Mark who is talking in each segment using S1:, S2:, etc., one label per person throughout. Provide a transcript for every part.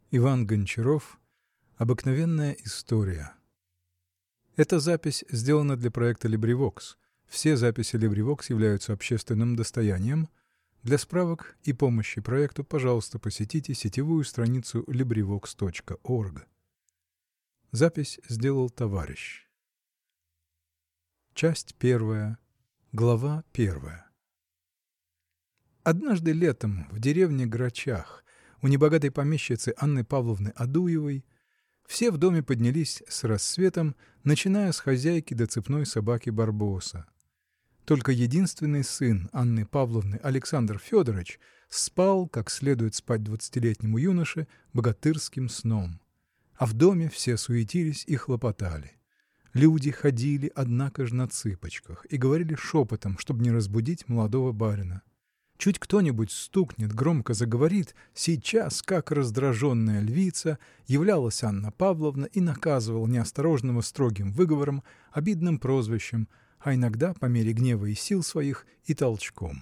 S1: Иван Гончаров. Обыкновенная история. Эта запись сделана для проекта LibriVox. Все записи LibriVox являются общественным достоянием. Для справок и помощи проекту, пожалуйста, посетите сетевую страницу LibriVox.org. Запись сделал товарищ. Часть первая. Глава первая. Однажды летом в деревне Грачах у небогатой помещицы Анны Павловны Адуевой все в доме поднялись с рассветом, начиная с хозяйки до цепной собаки Барбоса. Только единственный сын Анны Павловны, Александр Федорыч, спал, как следует спать двадцатилетнему юноше, богатырским сном. А в доме все суетились и хлопотали. Люди ходили, однако ж, на цыпочках и говорили шепотом, чтобы не разбудить молодого барина. Чуть кто-нибудь стукнет, громко заговорит, сейчас, как раздраженная львица, являлась Анна Павловна и наказывала неосторожного строгим выговором, обидным прозвищем, а иногда, по мере гнева и сил своих, и толчком.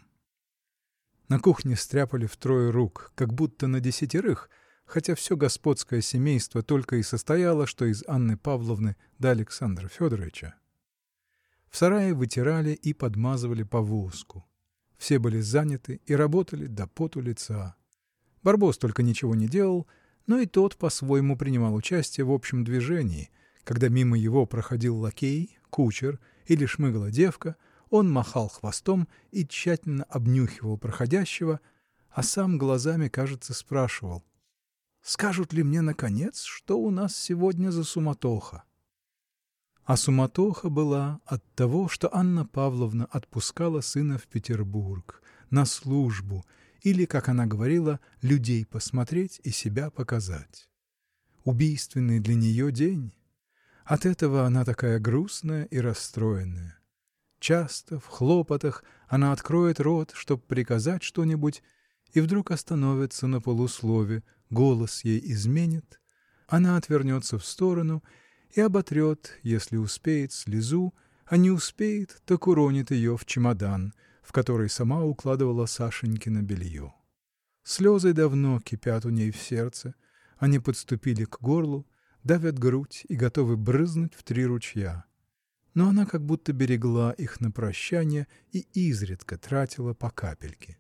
S1: На кухне стряпали втрое рук, как будто на 10, хотя все господское семейство только и состояло, что из Анны Павловны до Александра Федоровича. В сарае вытирали и подмазывали повозку. Все были заняты и работали до поту лица. Барбос только ничего не делал, но и тот по-своему принимал участие в общем движении. Когда мимо его проходил лакей, кучер или шмыгала девка, он махал хвостом и тщательно обнюхивал проходящего, а сам глазами, кажется, спрашивал: «Скажут ли мне, наконец, что у нас сегодня за суматоха?» А суматоха была от того, что Анна Павловна отпускала сына в Петербург на службу или, как она говорила, людей посмотреть и себя показать. Убийственный для нее день. От этого она такая грустная и расстроенная. Часто в хлопотах она откроет рот, чтоб приказать что-нибудь, и вдруг остановится на полуслове, голос ей изменит, она отвернется в сторону и оботрет, если успеет, слезу, а не успеет, так уронит ее в чемодан, в который сама укладывала Сашенькино белье. Слезы давно кипят у ней в сердце, они подступили к горлу, давят грудь и готовы брызнуть в 3 ручья. Но она как будто берегла их на прощание и изредка тратила по капельке.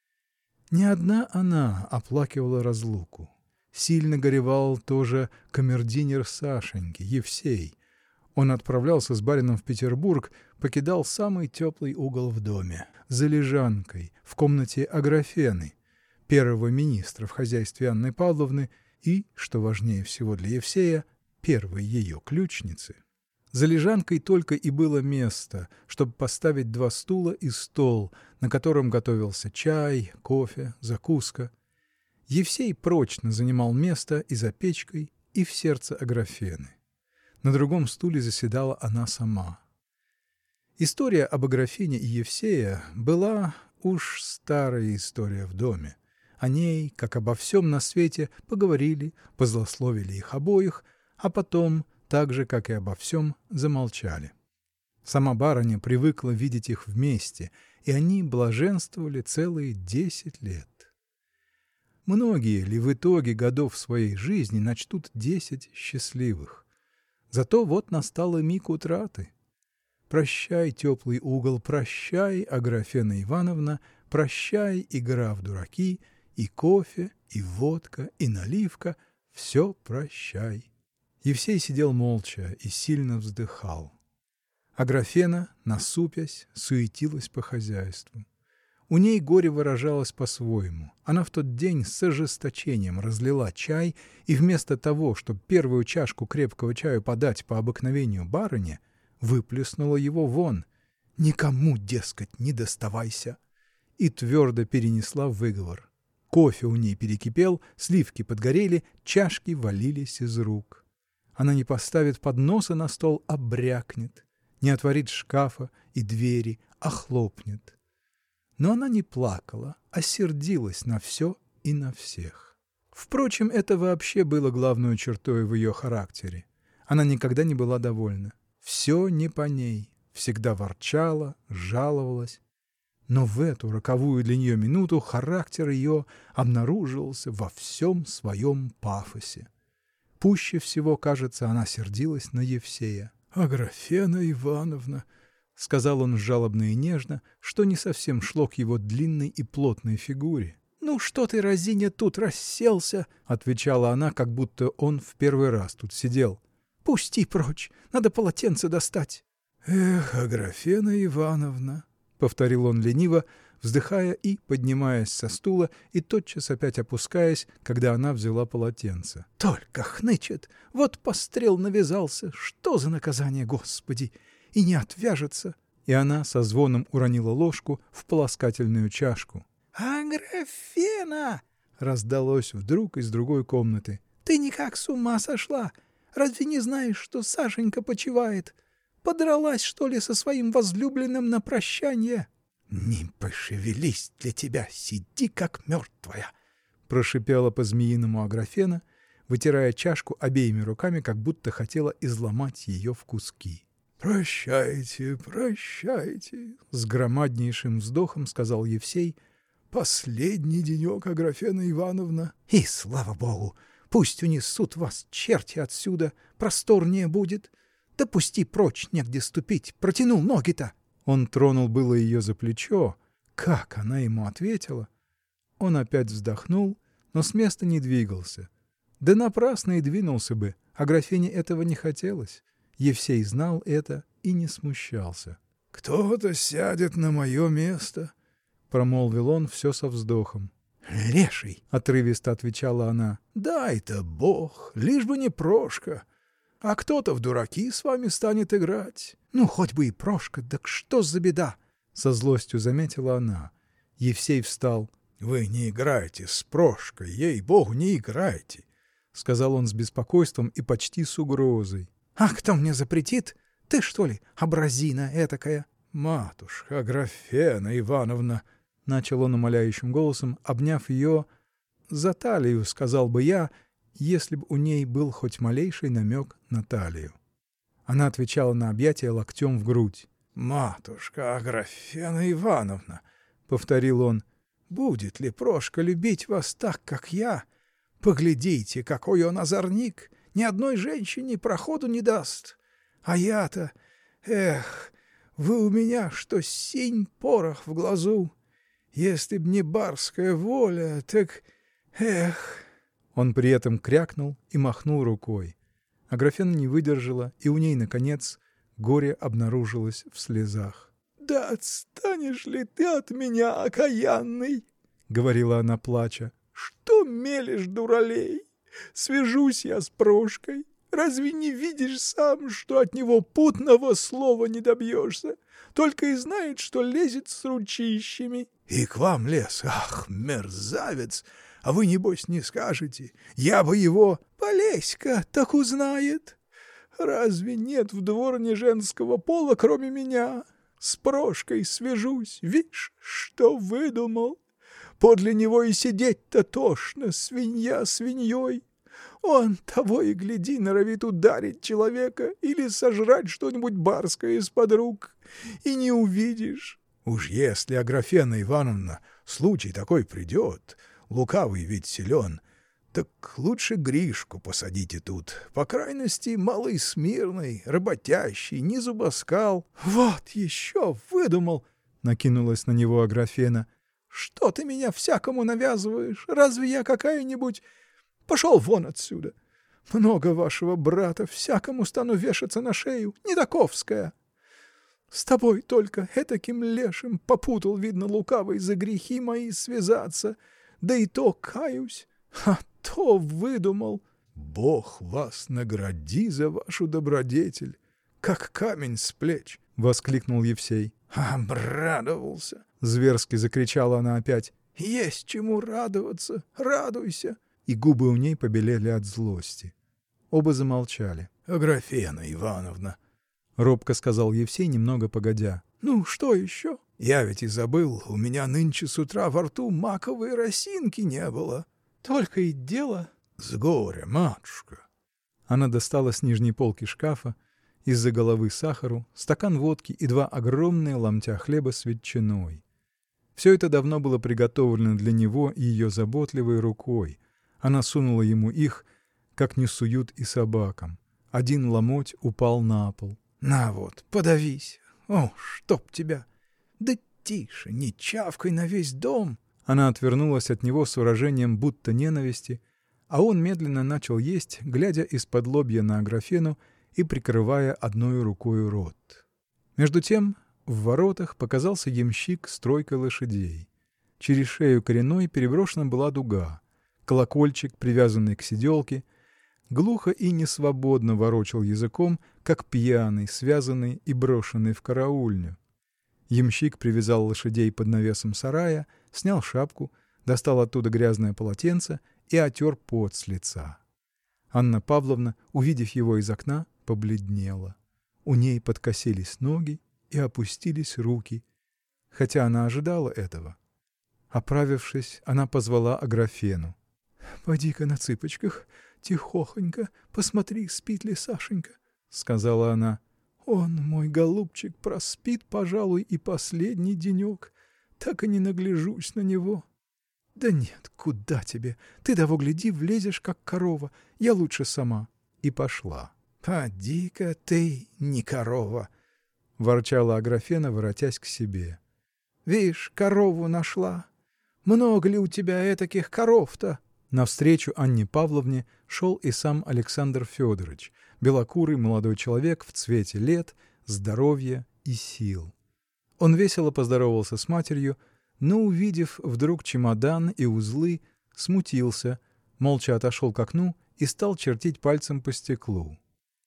S1: Не одна она оплакивала разлуку. Сильно горевал тоже камердинер Сашеньки, Евсей. Он отправлялся с барином в Петербург, покидал самый теплый угол в доме, за лежанкой, в комнате Аграфены, первого министра в хозяйстве Анны Павловны и, что важнее всего для Евсея, первой ее ключницы. За лежанкой только и было место, чтобы поставить 2 стула и стол, на котором готовился чай, кофе, закуска. Евсей прочно занимал место и за печкой, и в сердце Аграфены. На другом стуле заседала она сама. История об Аграфене и Евсее была уж старая история в доме. О ней, как обо всем на свете, поговорили, позлословили их обоих, а потом, так же, как и обо всем, замолчали. Сама барыня привыкла видеть их вместе, и они блаженствовали целые 10 лет. Многие ли в итоге годов своей жизни начтут 10 счастливых? Зато вот настал и миг утраты. Прощай, теплый угол, прощай, Аграфена Ивановна, прощай, игра в дураки, и кофе, и водка, и наливка — все прощай. Евсей сидел молча и сильно вздыхал. Аграфена, насупясь, суетилась по хозяйству. У ней горе выражалось по-своему. Она в тот день с ожесточением разлила чай, и вместо того, чтобы первую чашку крепкого чаю подать по обыкновению барыне, выплеснула его вон. «Никому, дескать, не доставайся!» И твердо перенесла выговор. Кофе у ней перекипел, сливки подгорели, чашки валились из рук. Она не поставит подноса на стол, а брякнет, не отворит шкафа и двери, а хлопнет. Но она не плакала, а сердилась на все и на всех. Впрочем, это вообще было главной чертой в ее характере. Она никогда не была довольна. Все не по ней, всегда ворчала, жаловалась. Но в эту роковую для нее минуту характер ее обнаруживался во всем своем пафосе. Пуще всего, кажется, она сердилась на Евсея. — Аграфена Ивановна! — сказал он жалобно и нежно, что не совсем шло к его длинной и плотной фигуре. — Ну что ты, разиня, тут расселся? — отвечала она, как будто он в первый раз тут сидел. — Пусти прочь, надо полотенце достать. — Эх, Аграфена Ивановна! — повторил он лениво, вздыхая и поднимаясь со стула и тотчас опять опускаясь, когда она взяла полотенце. — Только хнычет! Вот пострел навязался! Что за наказание, Господи! И не отвяжется! И она со звоном уронила ложку в полоскательную чашку. — Аграфена! — раздалось вдруг из другой комнаты. — Ты никак с ума сошла! Разве не знаешь, что Сашенька почивает? Подралась, что ли, со своим возлюбленным на прощанье? — Не пошевелись для тебя, сиди как мертвая! — прошипела по-змеиному Аграфена, вытирая чашку обеими руками, как будто хотела изломать ее в куски. — Прощайте, прощайте! — с громаднейшим вздохом сказал Евсей. — Последний денек, Аграфена Ивановна. — И слава богу! Пусть унесут вас черти отсюда, просторнее будет. Да пусти прочь, негде ступить, протянул ноги-то. Он тронул было ее за плечо. Как она ему ответила! Он опять вздохнул, но с места не двигался. Да напрасно и двинулся бы, Аграфене этого не хотелось. Евсей знал это и не смущался. — Кто-то сядет на мое место! — промолвил он все со вздохом. — Леший! — отрывисто отвечала она. — Дай-то бог, лишь бы не Прошка! А кто-то в дураки с вами станет играть. — Ну, хоть бы и Прошка, так что за беда? — со злостью заметила она. Евсей встал. — Вы не играйте с Прошкой, ей-богу, не играйте! — сказал он с беспокойством и почти с угрозой. — А кто мне запретит? Ты, что ли, образина этакая? — Матушка Аграфена Ивановна! — начал он умоляющим голосом, обняв ее за талию, сказал бы я, если б у ней был хоть малейший намек на талию. Она отвечала на объятие локтем в грудь. — Матушка Аграфена Ивановна! — повторил он. — Будет ли Прошка любить вас так, как я? Поглядите, какой он озорник! Ни одной женщине проходу не даст. А я-то... Эх, вы у меня, что синь порох в глазу. Если б не барская воля, так... Эх! Он при этом крякнул и махнул рукой. Аграфена не выдержала, и у ней, наконец, горе обнаружилось в слезах. — Да отстанешь ли ты от меня, окаянный? — говорила она, плача. — Что мелешь, дуралей? Свяжусь я с Прошкой. Разве не видишь сам, что от него путного слова не добьешься? Только и знает, что лезет с ручищами. — И к вам лез? Ах, мерзавец! А вы, небось, не скажете? Я бы его... — Полезь-ка, так узнает. Разве нет в дворне женского пола, кроме меня? С Прошкой свяжусь. Вишь, что выдумал? Подле него и сидеть-то тошно, свинья свиньей. Он, того и гляди, норовит ударить человека или сожрать что-нибудь барское из-под рук. И не увидишь. Уж если, Аграфена Ивановна, случай такой придет, лукавый ведь силен, так лучше Гришку посадите тут. По крайности, малый смирный, работящий, не зубоскал. — Вот еще выдумал! — накинулась на него Аграфена. — Что ты меня всякому навязываешь? Разве я какая-нибудь... Пошел вон отсюда! Много вашего брата, всякому стану вешаться на шею. Не таковская! С тобой только этаким лешим попутал, видно, лукавый за грехи мои связаться. Да и то каюсь. А то выдумал. Бог вас награди за вашу добродетель! Как камень с плеч! — воскликнул Евсей. — Обрадовался! — зверски закричала она опять. — Есть чему радоваться! Радуйся! И губы у ней побелели от злости. Оба замолчали. — Аграфена Ивановна! — робко сказал Евсей, немного погодя. — Ну, что еще? — Я ведь и забыл, у меня нынче с утра во рту маковой росинки не было. — Только и дело. — С горя, матушка! Она достала с нижней полки шкафа из-за головы сахару, стакан водки и два огромные ломтя хлеба с ветчиной. Все это давно было приготовлено для него ее заботливой рукой. Она сунула ему их, как не суют и собакам. Один ломоть упал на пол. — На вот, подавись! О, чтоб тебя! Да тише, не чавкай на весь дом! Она отвернулась от него с выражением будто ненависти, а он медленно начал есть, глядя исподлобья на Аграфену и прикрывая одною рукою рот. Между тем в воротах показался ямщик с тройкой лошадей. Через шею коренной переброшена была дуга. Колокольчик, привязанный к седелке, глухо и несвободно ворочал языком, как пьяный, связанный и брошенный в караульню. Ямщик привязал лошадей под навесом сарая, снял шапку, достал оттуда грязное полотенце и отер пот с лица. Анна Павловна, увидев его из окна, побледнела. У ней подкосились ноги и опустились руки, хотя она ожидала этого. Оправившись, она позвала Аграфену. — Поди-ка на цыпочках, тихохонько, посмотри, спит ли Сашенька, — сказала она. — Он, мой голубчик, проспит, пожалуй, и последний денек. Так и не нагляжусь на него. — Да нет, куда тебе? Ты того гляди, влезешь, как корова. Я лучше сама. И пошла. — Поди-ка ты, не корова! — ворчала Аграфена, воротясь к себе. — Вишь, корову нашла. Много ли у тебя этаких коров-то? Навстречу Анне Павловне шел и сам Александр Федорыч, белокурый молодой человек в цвете лет, здоровья и сил. Он весело поздоровался с матерью, но, увидев вдруг чемодан и узлы, смутился, молча отошел к окну и стал чертить пальцем по стеклу.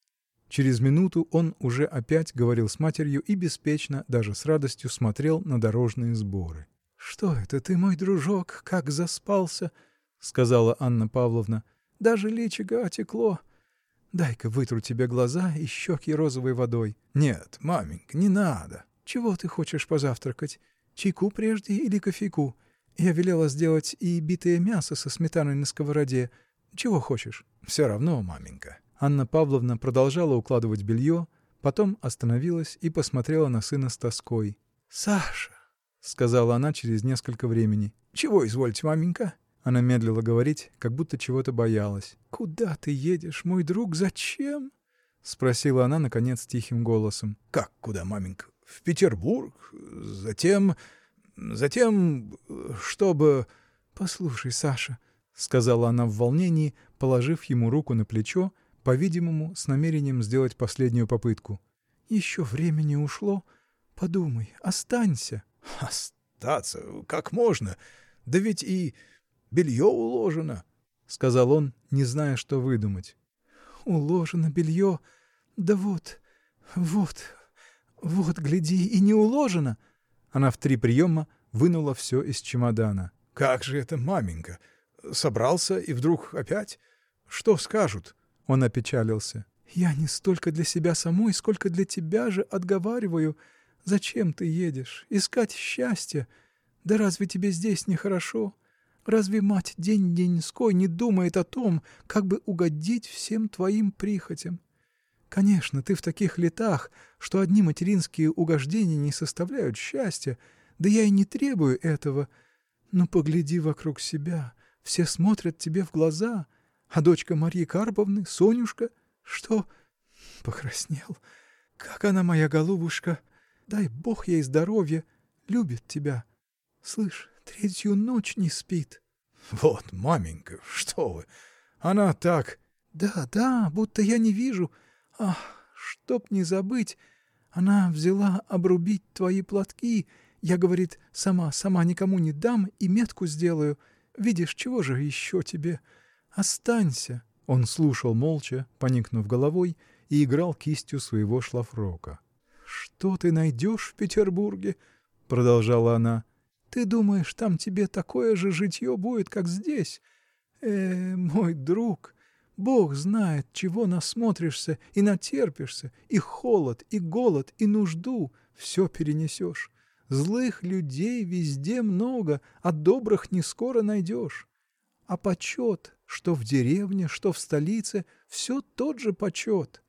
S1: Через минуту он уже опять говорил с матерью и беспечно, даже с радостью смотрел на дорожные сборы. — Что это ты, мой дружок, как заспался? — сказала Анна Павловна. — Даже личико отекло. Дай-ка вытру тебе глаза и щеки розовой водой. — Нет, маменька, не надо. — Чего ты хочешь позавтракать? Чайку прежде или кофейку? Я велела сделать и битое мясо со сметаной на сковороде. Чего хочешь? — Все равно, маменька. Анна Павловна продолжала укладывать белье, потом остановилась и посмотрела на сына с тоской. — Саша! — сказала она через несколько времени. — Чего извольте, маменька? Она медлила говорить, как будто чего-то боялась. — Куда ты едешь, мой друг, зачем? — спросила она, наконец, тихим голосом. — Как куда, маменька? В Петербург. Затем, чтобы... — Послушай, Саша, — сказала она в волнении, положив ему руку на плечо, по-видимому, с намерением сделать последнюю попытку. — Еще время не ушло. Подумай, останься. — Остаться? Как можно? Да ведь и белье уложено, — сказал он, не зная, что выдумать. — Уложено белье? Да вот, гляди, и не уложено. Она в 3 приема вынула все из чемодана. — Как же это, маменька? Собрался и вдруг опять? Что скажут? Он опечалился. — Я не столько для себя самой, сколько для тебя же отговариваю. Зачем ты едешь? Искать счастья? Да разве тебе здесь нехорошо? Разве мать день-деньской не думает о том, как бы угодить всем твоим прихотям? Конечно, ты в таких летах, что одни материнские угождения не составляют счастья, да я и не требую этого. Но погляди вокруг себя, все смотрят тебе в глаза, а дочка Марьи Карповны, Сонюшка, что? Покраснел. Как она, моя голубушка, дай бог ей здоровья, любит тебя. Слышь, 3-ю ночь не спит. — Вот, маменька, что вы! Она так. — Да, будто я не вижу. Ах, чтоб не забыть, она взяла обрубить твои платки. Я, говорит, сама никому не дам и метку сделаю. Видишь, чего же еще тебе? Останься. Он слушал молча, поникнув головой, и играл кистью своего шлафрока. — Что ты найдешь в Петербурге? — продолжала она. — Ты думаешь, там тебе такое же житье будет, как здесь? Мой друг, Бог знает, чего насмотришься и натерпишься, и холод, и голод, и нужду — все перенесешь. Злых людей везде много, а добрых не скоро найдешь. А почет, что в деревне, что в столице, все тот же почет.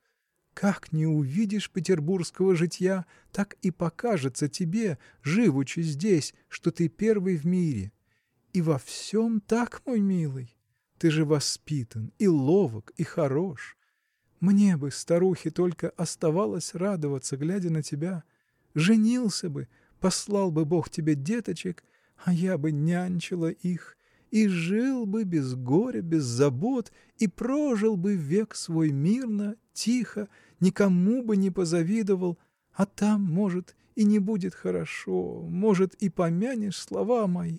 S1: Как не увидишь петербургского житья, так и покажется тебе, живучи здесь, что ты первый в мире. И во всем так, мой милый. Ты же воспитан, и ловок, и хорош. Мне бы, старухе, только оставалось радоваться, глядя на тебя. Женился бы, послал бы Бог тебе деточек, а я бы нянчила их, и жил бы без горя, без забот, и прожил бы век свой мирно, тихо, никому бы не позавидовал, а там, может, и не будет хорошо, может, и помянешь слова мои.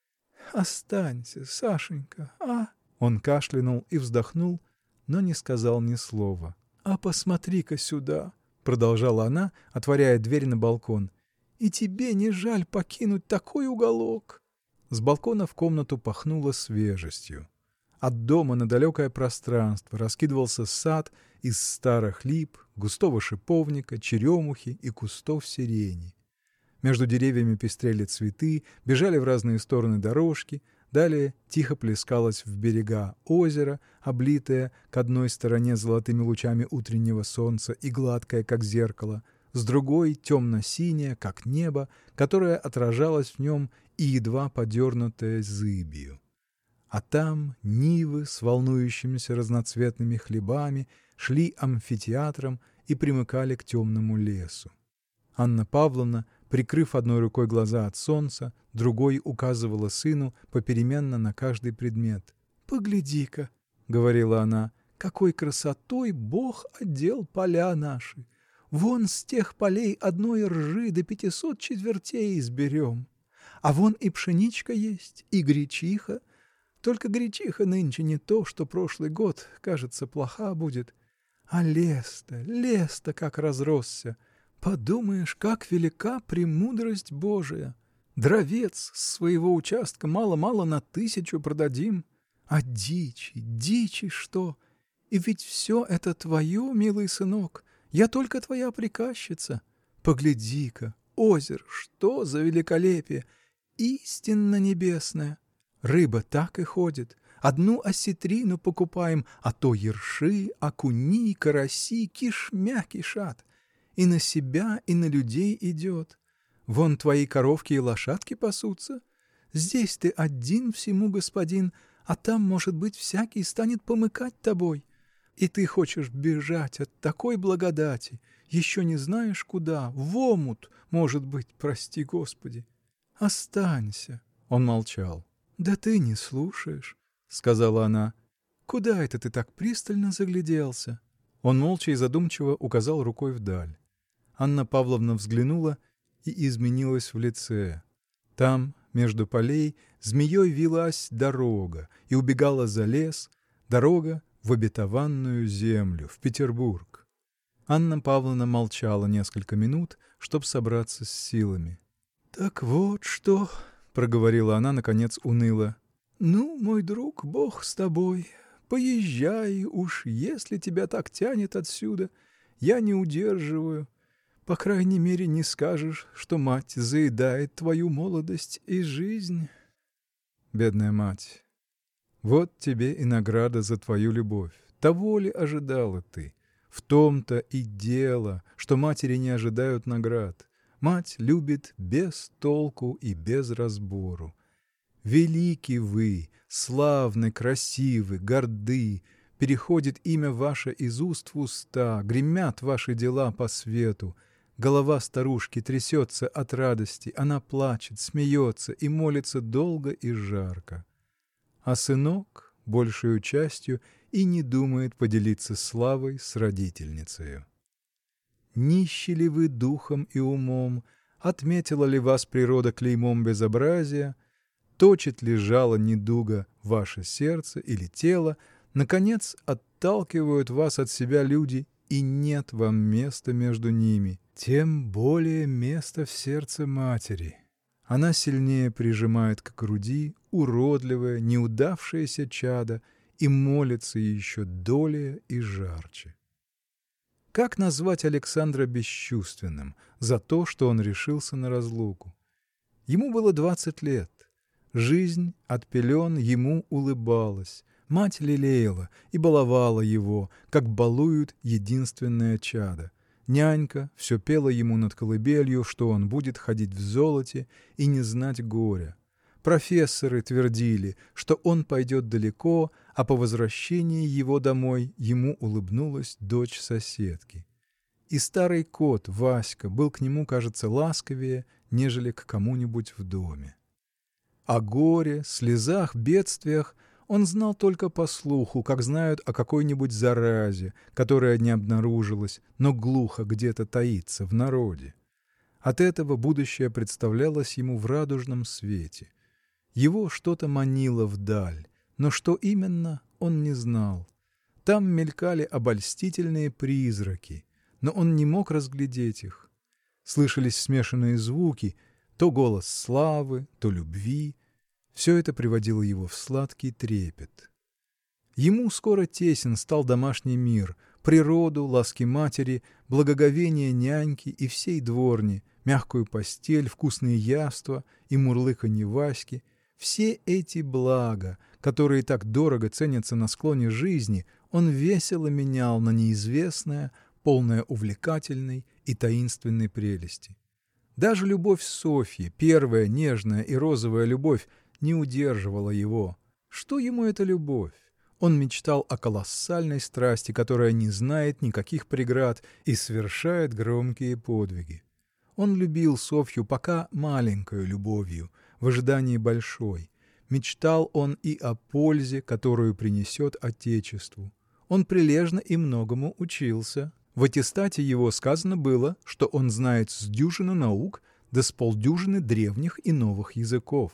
S1: Останься, Сашенька, а? Он кашлянул и вздохнул, но не сказал ни слова. — А посмотри-ка сюда, — продолжала она, отворяя дверь на балкон, — и тебе не жаль покинуть такой уголок? С балкона в комнату пахнуло свежестью. От дома на далекое пространство раскидывался сад из старых лип, густого шиповника, черемухи и кустов сирени. Между деревьями пестрели цветы, бежали в разные стороны дорожки, далее тихо плескалось в берега озеро, облитое к одной стороне золотыми лучами утреннего солнца и гладкое, как зеркало, с другой темно-синее, как небо, которое отражалось в нем и едва подернутое зыбью. А там нивы с волнующимися разноцветными хлебами шли амфитеатром и примыкали к темному лесу. Анна Павловна, прикрыв одной рукой глаза от солнца, другой указывала сыну попеременно на каждый предмет. — Погляди-ка, — говорила она, — какой красотой Бог одел поля наши! Вон с тех полей одной ржи до 500 четвертей изберем. А вон и пшеничка есть, и гречиха. Только гречиха нынче не то, что прошлый год, кажется, плоха будет. А лес-то, лес-то как разросся! Подумаешь, как велика премудрость Божия! Дровец с своего участка мало-мало на 1000 продадим. А дичи, дичи что! И ведь все это твое, милый сынок, я только твоя приказчица. Погляди-ка, озеро, что за великолепие! Истинно небесное! Рыба так и ходит. Одну осетрину покупаем, а то ерши, окуни, караси кишмя кишат. И на себя, и на людей идет. Вон твои коровки и лошадки пасутся. Здесь ты один всему господин, а там, может быть, всякий станет помыкать тобой. И ты хочешь бежать от такой благодати, еще не знаешь куда, в омут, может быть, прости господи. Останься. Он молчал. — Да ты не слушаешь, — сказала она. — Куда это ты так пристально загляделся? Он молча и задумчиво указал рукой вдаль. Анна Павловна взглянула и изменилась в лице. Там, между полей, змеей вилась дорога и убегала за лес, дорога в обетованную землю, в Петербург. Анна Павловна молчала несколько минут, чтоб собраться с силами. — Так вот что, — проговорила она, наконец, уныло. — Ну, мой друг, Бог с тобой. Поезжай уж, если тебя так тянет отсюда. Я не удерживаю. По крайней мере, не скажешь, что мать заедает твою молодость и жизнь. Бедная мать! Вот тебе и награда за твою любовь. Того ли ожидала ты? В том-то и дело, что матери не ожидают наград. Мать любит без толку и без разбору. Велики вы, славны, красивы, горды, переходит имя ваше из уст в уста, гремят ваши дела по свету. Голова старушки трясется от радости, она плачет, смеется и молится долго и жарко. А сынок, большею частью, и не думает поделиться славой с родительницею. Нищи ли вы духом и умом, отметила ли вас природа клеймом безобразия, точит ли жало недуга ваше сердце или тело, наконец, отталкивают вас от себя люди, и нет вам места между ними, тем более места в сердце матери. Она сильнее прижимает к груди уродливое, неудавшееся чадо и молится еще долее и жарче. Как назвать Александра бесчувственным за то, что он решился на разлуку? Ему было 20 лет. Жизнь от пелен ему улыбалась. Мать лелеяла и баловала его, как балуют единственное чадо. Нянька все пела ему над колыбелью, что он будет ходить в золоте и не знать горя. Профессоры твердили, что он пойдет далеко, а по возвращении его домой ему улыбнулась дочь соседки. И старый кот Васька был к нему, кажется, ласковее, нежели к кому-нибудь в доме. О горе, слезах, бедствиях он знал только по слуху, как знают о какой-нибудь заразе, которая не обнаружилась, но глухо где-то таится в народе. От этого будущее представлялось ему в радужном свете. Его что-то манило вдаль, но что именно, он не знал. Там мелькали обольстительные призраки, но он не мог разглядеть их. Слышались смешанные звуки, то голос славы, то любви. Все это приводило его в сладкий трепет. Ему скоро тесен стал домашний мир, природу, ласки матери, благоговение няньки и всей дворни, мягкую постель, вкусные яства и мурлыканье Васьки. Все эти блага, которые так дорого ценятся на склоне жизни, он весело менял на неизвестное, полное увлекательной и таинственной прелести. Даже любовь Софьи, первая нежная и розовая любовь, не удерживала его. Что ему эта любовь? Он мечтал о колоссальной страсти, которая не знает никаких преград и совершает громкие подвиги. Он любил Софью пока маленькою любовью, в ожидании большой. Мечтал он и о пользе, которую принесет Отечеству. Он прилежно и многому учился. В аттестате его сказано было, что он знает с дюжину наук да с полдюжины древних и новых языков.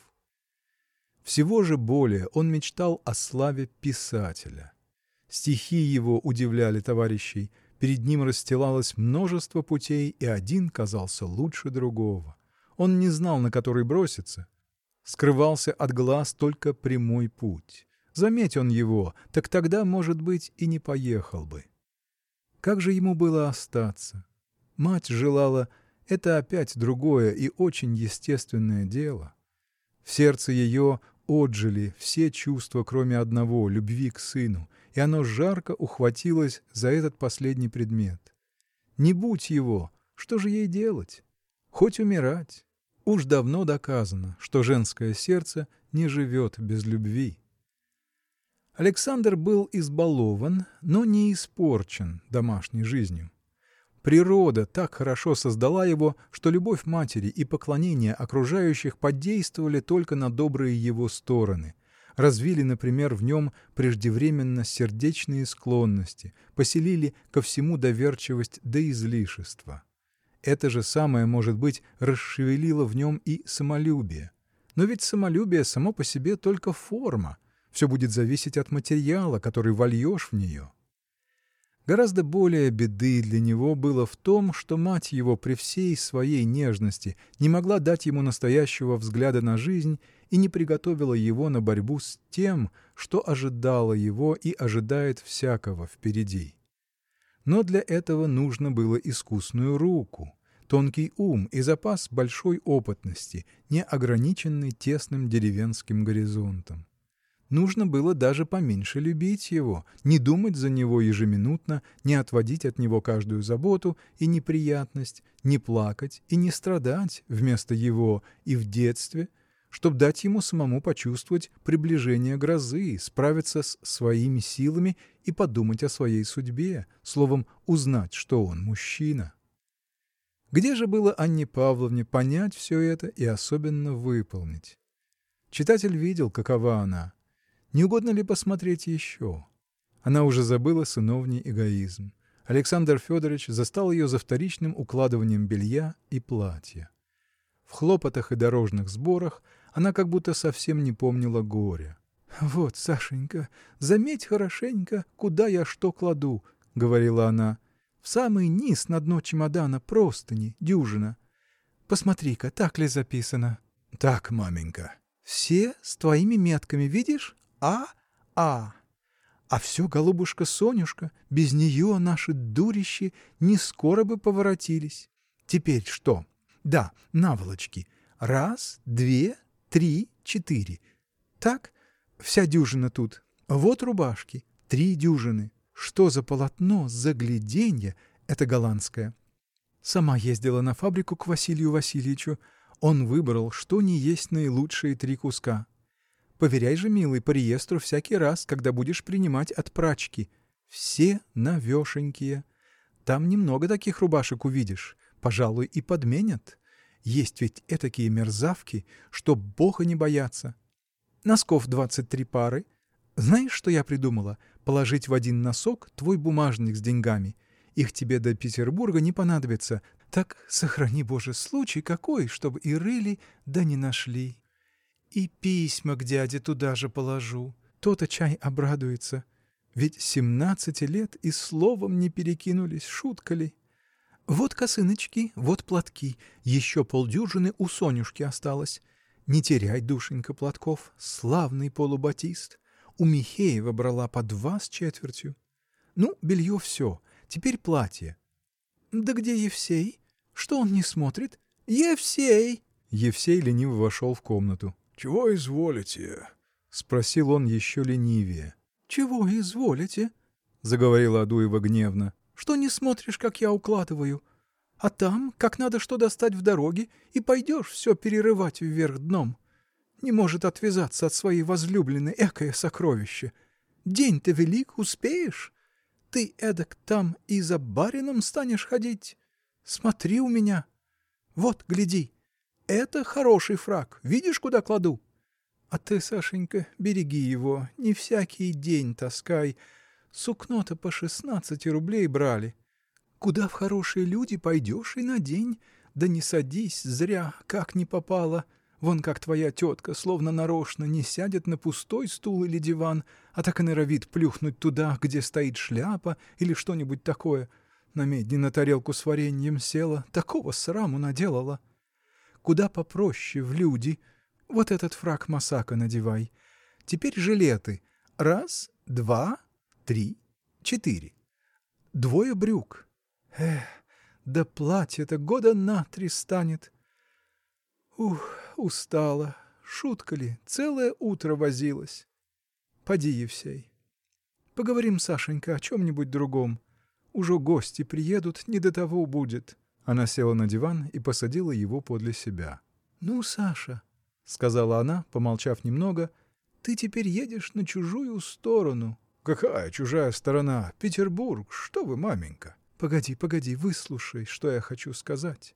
S1: Всего же более он мечтал о славе писателя. Стихи его удивляли товарищей, перед ним расстилалось множество путей, и один казался лучше другого. Он не знал, на который броситься. Скрывался от глаз только прямой путь. Заметь он его, так тогда, может быть, и не поехал бы. Как же ему было остаться? Мать желала — это опять другое и очень естественное дело. В сердце ее отжили все чувства, кроме одного — любви к сыну, и оно жарко ухватилось за этот последний предмет. Не будь его, что же ей делать? Хоть умирать. Уж давно доказано, что женское сердце не живет без любви. Александр был избалован, но не испорчен домашней жизнью. Природа так хорошо создала его, что любовь матери и поклонение окружающих подействовали только на добрые его стороны, развили, например, в нем преждевременно сердечные склонности, поселили ко всему доверчивость до излишества. Это же самое, может быть, расшевелило в нем и самолюбие. Но ведь самолюбие само по себе только форма, все будет зависеть от материала, который вольешь в нее. Гораздо более беды для него было в том, что мать его при всей своей нежности не могла дать ему настоящего взгляда на жизнь и не приготовила его на борьбу с тем, что ожидало его и ожидает всякого впереди. Но для этого нужно было искусную руку, тонкий ум и запас большой опытности, не ограниченный тесным деревенским горизонтом. Нужно было даже поменьше любить его, не думать за него ежеминутно, не отводить от него каждую заботу и неприятность, не плакать и не страдать вместо его и в детстве, чтобы дать ему самому почувствовать приближение грозы, справиться с своими силами и подумать о своей судьбе, словом, узнать, что он мужчина. Где же было Анне Павловне понять все это и особенно выполнить? Читатель видел, какова она. Не угодно ли посмотреть еще? Она уже забыла сыновний эгоизм. Александр Федорыч застал ее за вторичным укладыванием белья и платья. В хлопотах и дорожных сборах она как будто совсем не помнила горя. — Вот, Сашенька, заметь хорошенько, куда я что кладу, — говорила она. — В самый низ на дно чемодана простыни, дюжина. Посмотри-ка, так ли записано? — Так, маменька. — Все с твоими метками, видишь? А. А все, голубушка Сонюшка, без нее наши дурищи не скоро бы поворотились. Теперь что? Да, наволочки. 1, 2, 3, 4. Так, вся дюжина тут. Вот рубашки, 3 дюжины. Что за полотно, загляденье! Это голландское. Сама ездила на фабрику к Василию Васильевичу. Он выбрал, что ни есть наилучшие 3 куска. Поверяй же, милый, по реестру всякий раз, когда будешь принимать от прачки. Все новешенькие. Там немного таких рубашек увидишь. Пожалуй, и подменят. Есть ведь этакие мерзавки, что бога не боятся. Носков 23 пары. Знаешь, что я придумала? Положить в один носок твой бумажник с деньгами. Их тебе до Петербурга не понадобится. Так, сохрани, Боже, случай какой, чтобы и рыли, да не нашли. И письма к дяде туда же положу. То-то чай обрадуется. Ведь 17 лет и словом не перекинулись, шутка ли? Вот косыночки, вот платки. Еще полдюжины у Сонюшки осталось. Не теряй, душенька, платков. Славный полубатист. У Михеева брала по 2 с четвертью. Ну, белье все. Теперь платье. Да где Евсей? Что он не смотрит? Евсей! Евсей лениво вошел в комнату. — Чего изволите? — спросил он еще ленивее. — Чего изволите? — заговорила Адуева гневно. — Что не смотришь, как я укладываю? А там, как надо что достать в дороге, и пойдешь все перерывать вверх дном. Не может отвязаться от своей возлюбленной, экое сокровище. День-то велик, успеешь? Ты эдак там и за барином станешь ходить? Смотри у меня. Вот, гляди. Это хороший фрак. Видишь, куда кладу? А ты, Сашенька, береги его, не всякий день таскай. Сукно-то по 16 рублей брали. Куда в хорошие люди пойдешь и надень. Да не садись зря, как ни попало. Вон как твоя тетка, словно нарочно, не сядет на пустой стул или диван, а так и норовит плюхнуть туда, где стоит шляпа или что-нибудь такое. На медне на тарелку с вареньем села, такого сраму наделала. Куда попроще в люди. Вот этот фрак Масака надевай. Теперь жилеты. 1, 2, 3, 4. 2 брюк. Эх, да платье-то года на 3 станет. Ух, устала. Шутка ли, целое утро возилась. Поди, Евсей. Поговорим, Сашенька, о чем-нибудь другом. Ужо гости приедут, не до того будет. Она села на диван и посадила его подле себя. — Ну, Саша, — сказала она, помолчав немного, — ты теперь едешь на чужую сторону. — Какая чужая сторона? Петербург. Что вы, маменька? — Погоди, погоди, выслушай, что я хочу сказать.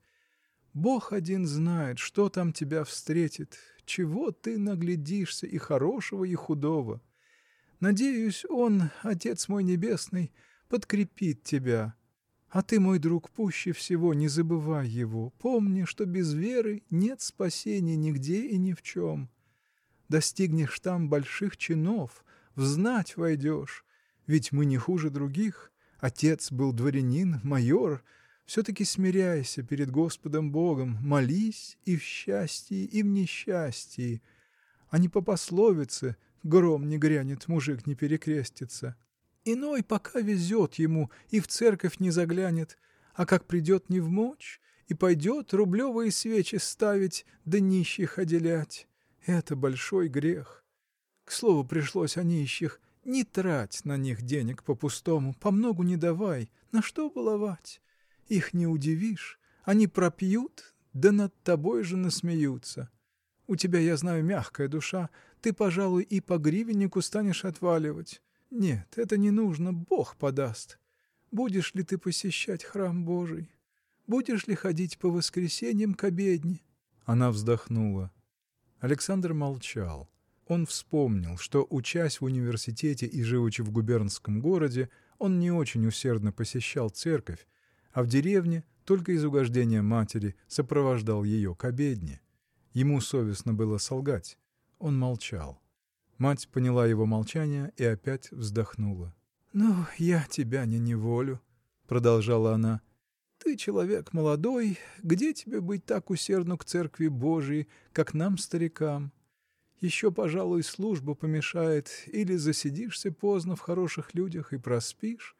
S1: Бог один знает, что там тебя встретит, чего ты наглядишься и хорошего, и худого. Надеюсь, он, Отец мой небесный, подкрепит тебя. А ты, мой друг, пуще всего не забывай его. Помни, что без веры нет спасения нигде и ни в чем. Достигнешь там больших чинов, в знать войдешь. Ведь мы не хуже других. Отец был дворянин, майор. Все-таки смиряйся перед Господом Богом, молись и в счастье, и в несчастье. А не по пословице «гром не грянет, мужик не перекрестится». Иной пока везет ему и в церковь не заглянет, а как придет невмочь и пойдет рублевые свечи ставить да нищих оделять. Это большой грех. К слову, пришлось о нищих. Не трать на них денег по-пустому, помногу не давай. На что баловать? Их не удивишь. Они пропьют, да над тобой же насмеются. У тебя, я знаю, мягкая душа. Ты, пожалуй, и по гривеннику станешь отваливать. Нет, это не нужно, Бог подаст. Будешь ли ты посещать храм Божий? Будешь ли ходить по воскресеньям к обедне? Она вздохнула. Александр молчал. Он вспомнил, что, учась в университете и живучи в губернском городе, он не очень усердно посещал церковь, а в деревне только из угождения матери сопровождал ее к обедне. Ему совестно было солгать. Он молчал. Мать поняла его молчание и опять вздохнула. — Ну, я тебя не неволю, — продолжала она. — Ты человек молодой, где тебе быть так усердну к церкви Божией, как нам, старикам? Еще, пожалуй, служба помешает, или засидишься поздно в хороших людях и проспишь.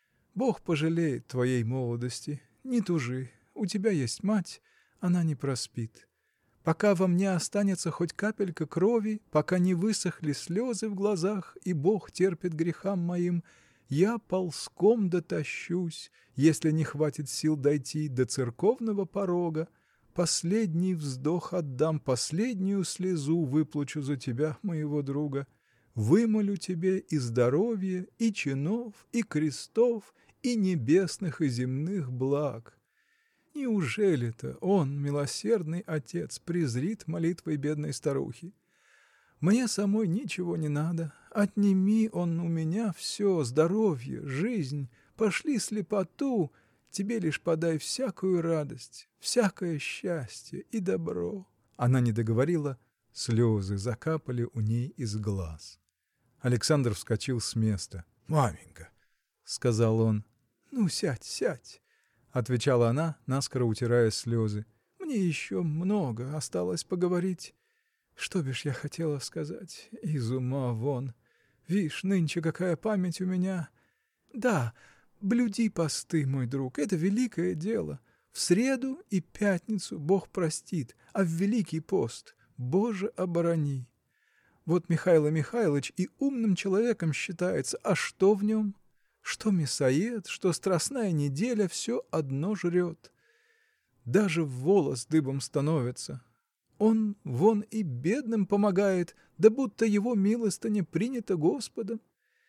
S1: Бог пожалеет твоей молодости. Не тужи, у тебя есть мать, она не проспит. пока во мне останется хоть капелька крови, пока не высохли слезы в глазах и Бог терпит грехам моим, я ползком дотащусь, если не хватит сил дойти до церковного порога, последний вздох отдам, последнюю слезу выплачу за тебя, моего друга. Вымолю тебе и здоровья, и чинов, и крестов, и небесных, и земных благ. Неужели-то он, милосердный отец, презрит молитвой бедной старухи? Мне самой ничего не надо. Отними он у меня все, здоровье, жизнь, пошли слепоту, тебе лишь подай всякую радость, всякое счастье и добро. Она не договорила, слезы закапали у ней из глаз. Александр вскочил с места. – Маменька! – сказал он. – Ну, сядь, сядь! – отвечала она, наскоро утирая слезы. – Мне еще много осталось поговорить. Что бишь я хотела сказать? Из ума вон. Вишь, нынче какая память у меня. Да, блюди посты, мой друг, это великое дело. В среду и пятницу Бог простит, а в Великий пост Боже оборони. Вот Михайло Михайлыч и умным человеком считается, а что в нем? Что мясоед, что страстная неделя, все одно жрет. Даже волос дыбом становится. Он вон и бедным помогает, да будто его милостыня принята Господом.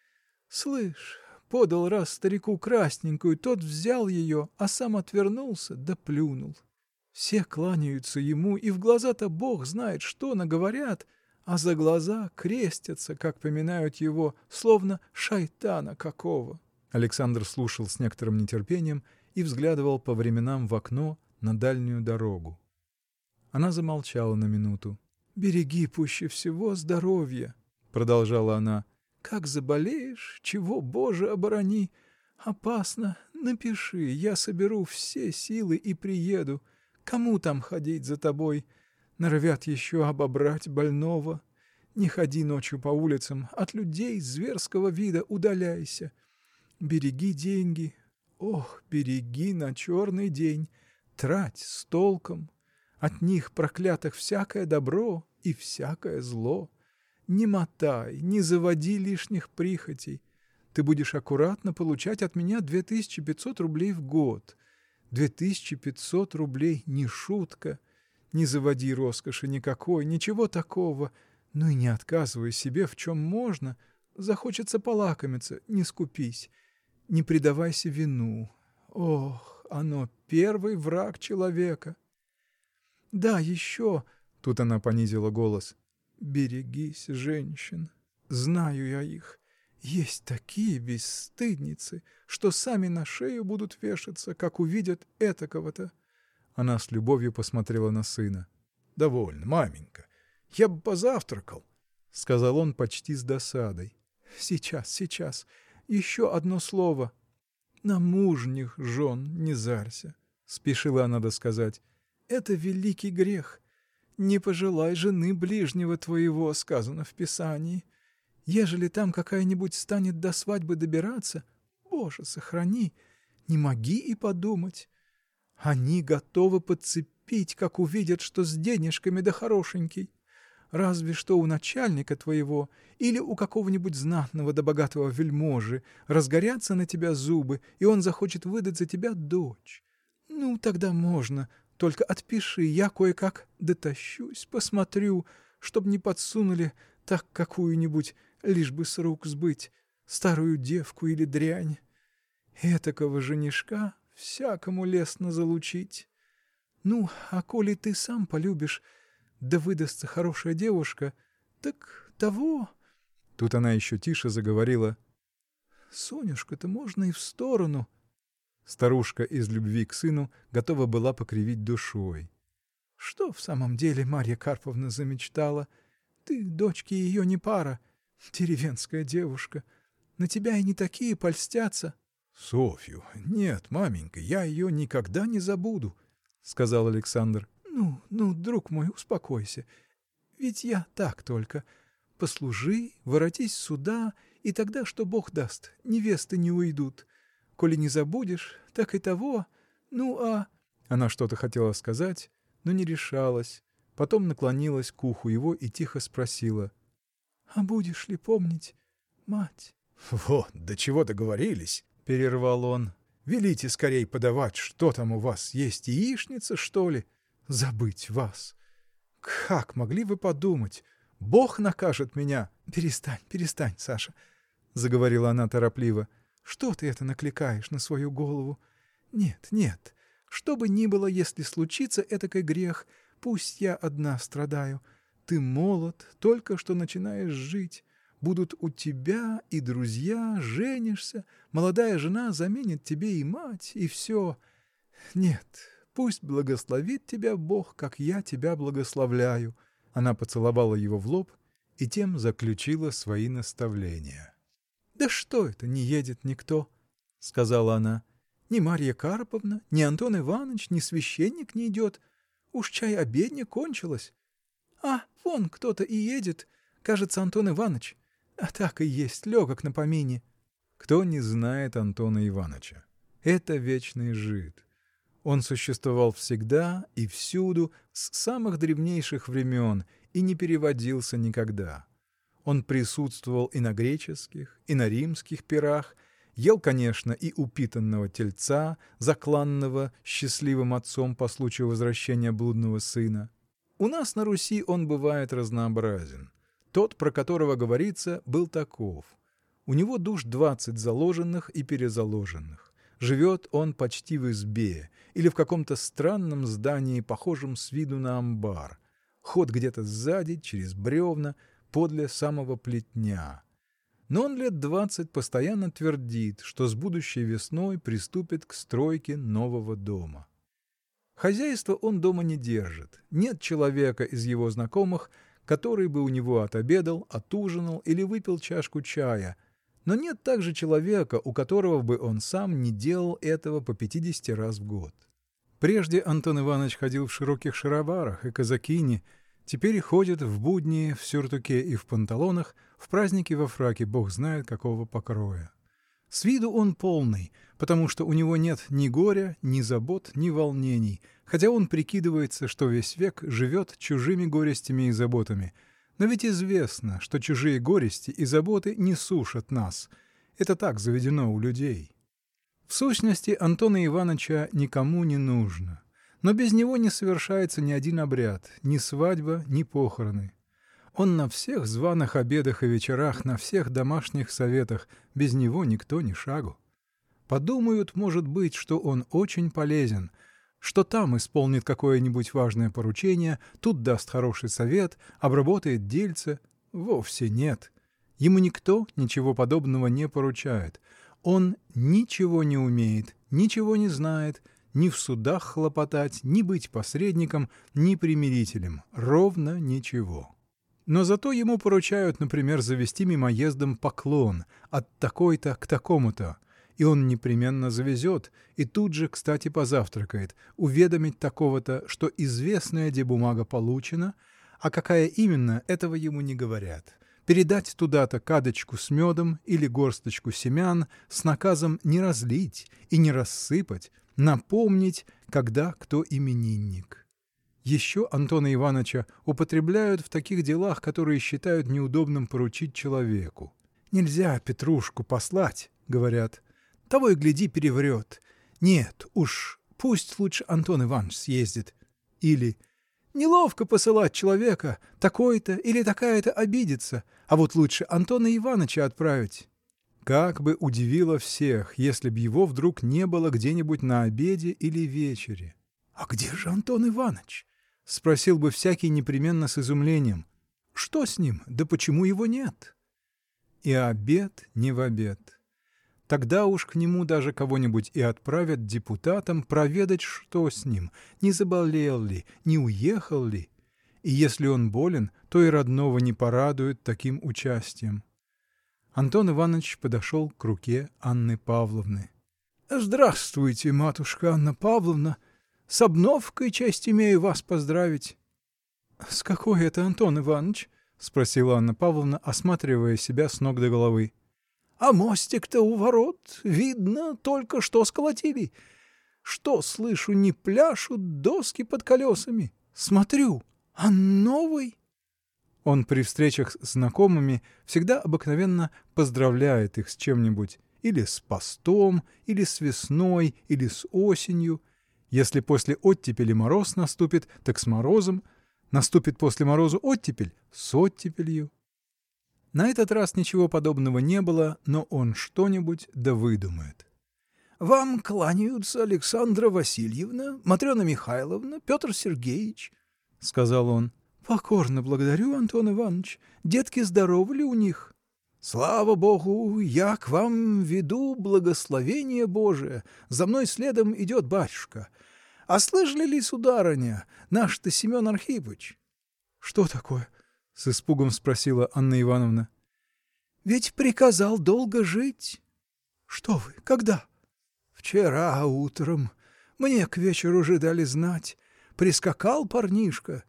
S1: Слышь, подал раз старику красненькую, тот взял ее, а сам отвернулся да плюнул. Все кланяются ему, и в глаза-то Бог знает, что наговорят, а за глаза крестятся, как поминают его, словно шайтана какого. Александр слушал с некоторым нетерпением и взглядывал по временам в окно на дальнюю дорогу. Она замолчала на минуту. – Береги пуще всего здоровье, – продолжала она. – Как заболеешь, чего, Боже, оборони! Опасно, напиши, я соберу все силы и приеду. Кому там ходить за тобой? Норовят еще обобрать больного. Не ходи ночью по улицам, от людей зверского вида удаляйся. Береги деньги, ох, береги на черный день, трать с толком. От них, проклятых, всякое добро и всякое зло. Не мотай, не заводи лишних прихотей. Ты будешь аккуратно получать от меня 2500 рублей в год. 2500 рублей – не шутка. Не заводи роскоши никакой, ничего такого. Ну и не отказывай себе, в чем можно. Захочется полакомиться – не скупись. Не предавайся вину. Ох, оно первый враг человека. Да, еще, — тут она понизила голос, — берегись женщин. Знаю я их. Есть такие бесстыдницы, что сами на шею будут вешаться, как увидят этакого-то. Она с любовью посмотрела на сына. — Довольно, маменька. Я бы позавтракал, — сказал он почти с досадой. — Сейчас, сейчас. Еще одно слово. На мужних жен не зарься, — спешила она досказать. Это великий грех. Не пожелай жены ближнего твоего, сказано в Писании. Ежели там какая-нибудь станет до свадьбы добираться, Боже, сохрани, не моги и подумать. Они готовы подцепить, как увидят, что с денежками да хорошенький. Разве что у начальника твоего или у какого-нибудь знатного да богатого вельможи разгорятся на тебя зубы, и он захочет выдать за тебя дочь. Ну, тогда можно. Только отпиши, я кое-как дотащусь, посмотрю, чтоб не подсунули так какую-нибудь, лишь бы с рук сбыть, старую девку или дрянь. Этакого женишка всякому лестно залучить. Ну, а коли ты сам полюбишь, да выдастся хорошая девушка, так того. Тут она еще тише заговорила. Сонюшка-то можно и в сторону. Старушка из любви к сыну готова была покривить душой. – Что в самом деле Марья Карповна замечтала? Ты дочке ее не пара, деревенская девушка. На тебя и не такие польстятся. – Софью? Нет, маменька, я ее никогда не забуду, – сказал Александр. – Ну, ну, друг мой, успокойся. Ведь я так только. Послужи, воротись сюда, и тогда, что Бог даст, невесты не уйдут. Коли не забудешь, так и того. Ну, а… Она что-то хотела сказать, но не решалась. потом наклонилась к уху его и тихо спросила: — А будешь ли помнить мать? — Вот до чего договорились! — перервал он. — Велите скорей подавать, что там у вас есть, яичница, что ли? Забыть вас! Как могли вы подумать? Бог накажет меня! — Перестань, перестань, Саша! — заговорила она торопливо. — Что ты это накликаешь на свою голову? Нет, нет, что бы ни было, если случится этакой грех, пусть я одна страдаю. Ты молод, только что начинаешь жить. Будут у тебя и друзья, женишься, молодая жена заменит тебе и мать, и все. Нет, пусть благословит тебя Бог, как я тебя благословляю. Она поцеловала его в лоб и тем заключила свои наставления. — Да что это не едет никто? — сказала она. — Ни Марья Карповна, ни Антон Иваныч, ни священник не идет. Уж чай обедня кончилась. А, вон кто-то и едет. Кажется, Антон Иваныч. А так и есть, легок на помине. Кто не знает Антона Иваныча? Это вечный жид. Он существовал всегда и всюду с самых древнейших времен и не переводился никогда. Он присутствовал и на греческих, и на римских пирах, ел, конечно, и упитанного тельца, закланного счастливым отцом по случаю возвращения блудного сына. У нас на Руси он бывает разнообразен. Тот, про которого говорится, был таков. У него душ 20 заложенных и перезаложенных. Живет он почти в избе или в каком-то странном здании, похожем с виду на амбар. Ход где-то сзади, через бревна, подле самого плетня. Но он лет 20 постоянно твердит, что с будущей весной приступит к стройке нового дома. Хозяйства он дома не держит. Нет человека из его знакомых, который бы у него отобедал, отужинал или выпил чашку чая, но нет также человека, у которого бы он сам не делал этого по 50 раз в год. Прежде Антон Иваныч ходил в широких шароварах и казакине, теперь ходит в будни в сюртуке и в панталонах, в праздники во фраке бог знает какого покроя. С виду он полный, потому что у него нет ни горя, ни забот, ни волнений, хотя он прикидывается, что весь век живет чужими горестями и заботами. Но ведь известно, что чужие горести и заботы не сушат нас. Это так заведено у людей. В сущности, Антона Иваныча никому не нужно. Но без него не совершается ни один обряд, ни свадьба, ни похороны. Он на всех званых обедах и вечерах, на всех домашних советах, без него никто ни шагу. Подумают, может быть, что он очень полезен, что там исполнит какое-нибудь важное поручение, тут даст хороший совет, обработает дельце. Вовсе нет. Ему никто ничего подобного не поручает. Он ничего не умеет, ничего не знает, ни в судах хлопотать, ни быть посредником, ни примирителем, ровно ничего. Но зато ему поручают, например, завезти мимоездом поклон от такой-то к такому-то, и он непременно завезет, и тут же, кстати, позавтракает, уведомить такого-то, что известная де бумага получена, а какая именно, этого ему не говорят, передать туда-то кадочку с медом или горсточку семян с наказом не разлить и не рассыпать, напомнить, когда кто именинник. Еще Антона Иваныча употребляют в таких делах, которые считают неудобным поручить человеку. «Нельзя Петрушку послать», — говорят, — «того и гляди переврет. Нет, уж пусть лучше Антон Иваныч съездит». Или «Неловко посылать человека, такой-то или такая-то обидится, а вот лучше Антона Иваныча отправить». Как бы удивило всех, если б его вдруг не было где-нибудь на обеде или вечере. «А где же Антон Иваныч?» — спросил бы всякий непременно с изумлением. «Что с ним? Да почему его нет?» И обед не в обед. Тогда уж к нему даже кого-нибудь и отправят депутатом проведать, что с ним, не заболел ли, не уехал ли. И если он болен, то и родного не порадует таким участием. Антон Иваныч подошел к руке Анны Павловны. — Здравствуйте, матушка Анна Павловна! С обновкой честь имею вас поздравить. — С какой это, Антон Иваныч? — спросила Анна Павловна, осматривая себя с ног до головы. — А мостик-то у ворот, видно, только что сколотили. Что, слышу, не пляшут доски под колесами? Смотрю,
S2: А новый?
S1: Он при встречах с знакомыми всегда обыкновенно поздравляет их с чем-нибудь, или с постом, или с весной, или с осенью. Если после оттепели мороз наступит, так с морозом, наступит после морозу оттепель — с оттепелью. На этот раз ничего подобного не было, но он что-нибудь да выдумает.
S2: — Вам кланяются Александра Васильевна, Матрена Михайловна, Петр Сергеевич, — сказал он. — Покорно благодарю, Антон Иваныч. Детки здоровы ли у них? — Слава богу, я к вам веду благословение Божие. За мной следом идет батюшка. А слышали ли, сударыня, наш-то Семен Архипыч? — Что такое? — с испугом спросила Анна Ивановна. — Ведь приказал долго жить. — Что вы, когда? — Вчера утром. Мне к вечеру же дали знать. Прискакал парнишка.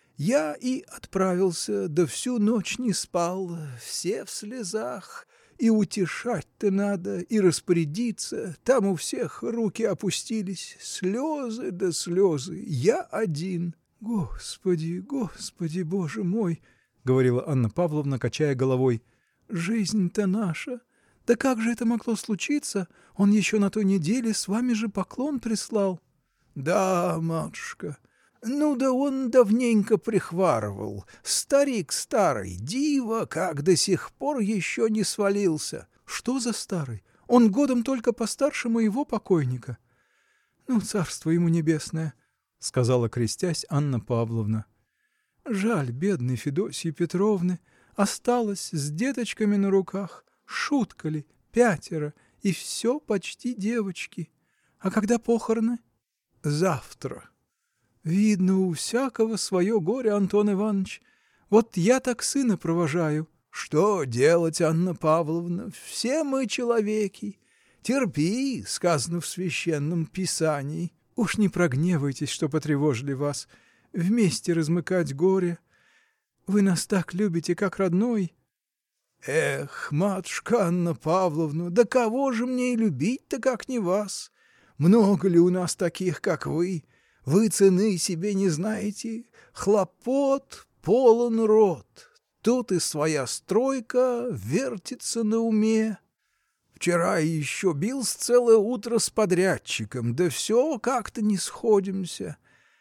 S2: Я и отправился, да всю ночь не спал, все в слезах. И утешать-то надо, и распорядиться. Там у всех руки опустились, слезы да слезы. Я один. — Господи, Господи, Боже мой! — говорила Анна Павловна, качая головой. — Жизнь-то наша! Да как же это могло случиться? Он еще на той неделе с вами же поклон прислал. — Да, матушка. Ну да он давненько прихварывал. Старик старый, диво, как до сих пор еще не свалился. — Что за старый? Он годом только постарше моего покойника. — Ну, царство ему небесное! — сказала, крестясь, Анна Павловна. — Жаль бедной Федосьи Петровны. Осталась с деточками на руках. Шутка ли, 5, и все почти девочки. А когда похороны? — Завтра. Видно, у всякого свое горе, Антон Иваныч. Вот я так сына провожаю. — Что делать, Анна Павловна? Все мы человеки. Терпи, сказано в священном писании. Уж не прогневайтесь, что потревожили вас. Вместе размыкать горе. Вы нас так любите, как родной. — Эх, матушка Анна Павловна, да кого же мне и любить-то, как не вас? Много ли у нас таких, как вы? Вы цены себе не знаете. Хлопот полон рот. Тут и своя стройка вертится на уме. Вчера еще бился целое утро с подрядчиком, да все как-то не сходимся.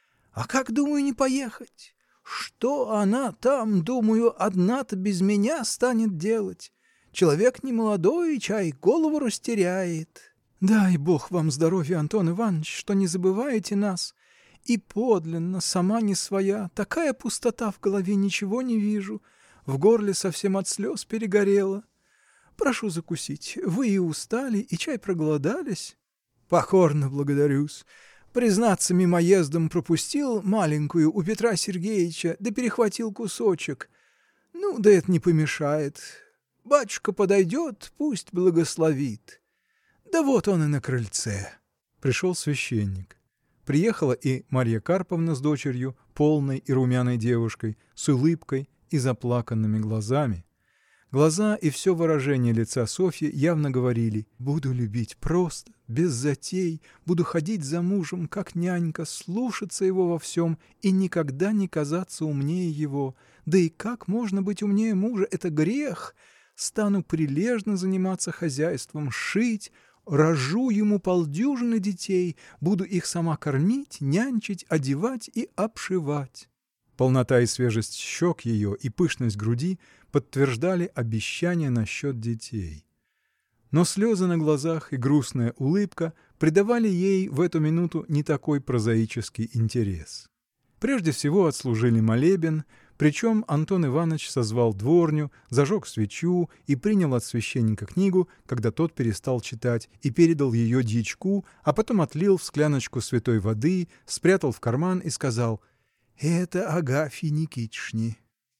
S2: А как, думаю, не поехать? Что она там, думаю, одна-то без меня станет делать? Человек не молодой, чай голову растеряет. Дай Бог вам здоровья, Антон Иванович, что не забываете нас. И подлинно, сама не своя, такая пустота в голове, ничего не вижу. В горле совсем от слез перегорело. Прошу закусить. Вы и устали, и чай проголодались. Покорно благодарю-с. Признаться, мимоездом пропустил маленькую у Петра Сергеевича, да перехватил кусочек. Ну, да это не помешает. Батюшка подойдет, пусть благословит. Да вот он и на крыльце.
S1: Пришел священник. Приехала и Марья Карповна с дочерью, полной и румяной девушкой, с улыбкой и заплаканными глазами. Глаза и все выражение лица Софьи явно говорили: «Буду любить просто, без затей, буду ходить за мужем, как нянька, слушаться его во всем и никогда не казаться умнее его. Да и как можно быть умнее мужа? Это грех! Стану прилежно заниматься хозяйством, шить, рожу ему полдюжины детей, буду их сама кормить, нянчить, одевать и обшивать». Полнота и свежесть щек ее и пышность груди подтверждали обещание насчет детей. Но слезы на глазах и грустная улыбка придавали ей в эту минуту не такой прозаический интерес. Прежде всего отслужили молебен, причем Антон Иваныч созвал дворню, зажег свечу и принял от священника книгу, когда тот перестал читать, и передал ее дьячку, а потом отлил в скляночку святой воды, спрятал в карман и сказал: «Это Агафье Никитишне».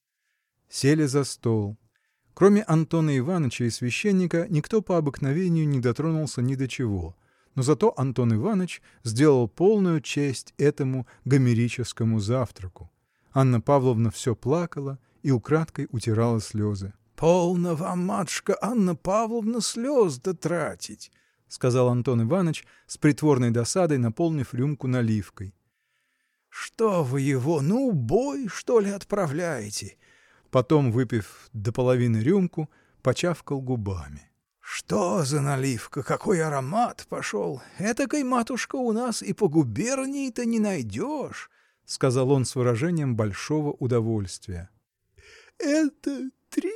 S1: Сели за стол. Кроме Антона Иваныча и священника никто по обыкновению не дотронулся ни до чего, но зато Антон Иваныч сделал полную честь этому гомерическому завтраку. Анна Павловна все плакала и украдкой утирала слезы. — Полно вам, матушка Анна Павловна, слез-то тратить, — сказал Антон Иваныч с притворной досадой, наполнив рюмку наливкой. —
S2: Что вы его, на убой, что ли, отправляете?
S1: Потом, выпив до половины рюмку, почавкал губами.
S2: Что за наливка, какой аромат пошел! Этакой, матушка, у нас и по губернии-то не найдешь, — сказал он с выражением большого удовольствия. — Это